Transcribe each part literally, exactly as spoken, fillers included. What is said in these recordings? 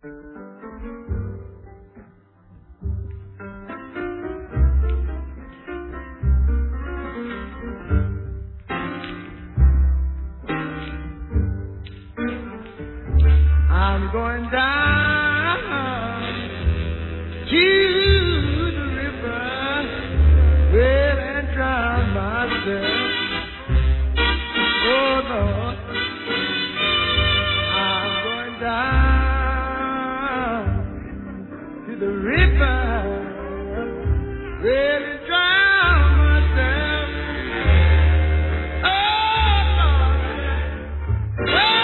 I'm going down to the river, well, and drown myself. Oh, Lord, I'm going down to the river, well, and drown myself. Oh, Lord, well,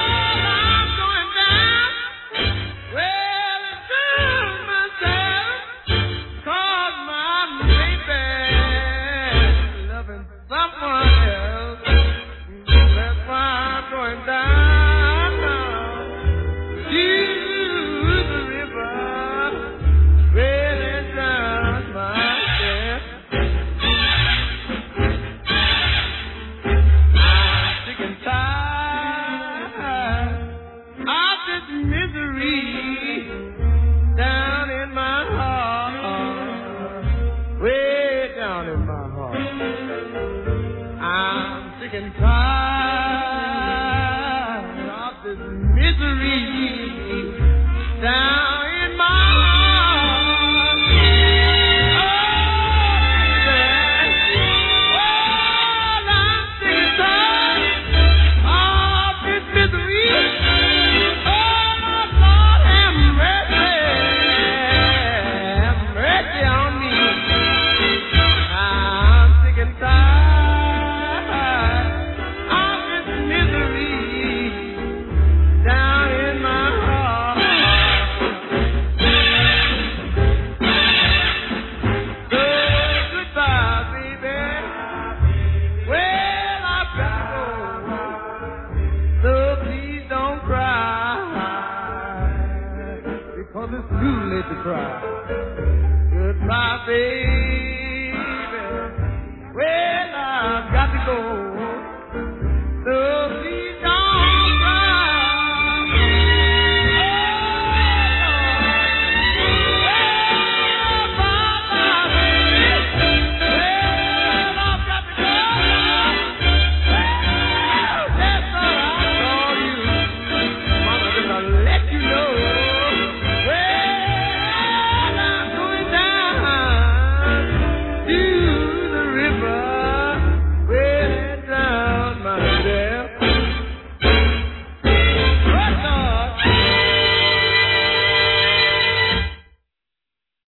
and tired of this misery down in my heart. Oh, yeah. Well, I'm sick and tired of this misery. Oh, Lord, have mercy, have mercy on me. I'm sick and tired. Too late to cry. Goodbye, baby. Well, I've got to go. So please don't cry. Oh, bye-bye, baby. Well, I've got to go. Well, that's all I told you. Mama, just to let you know.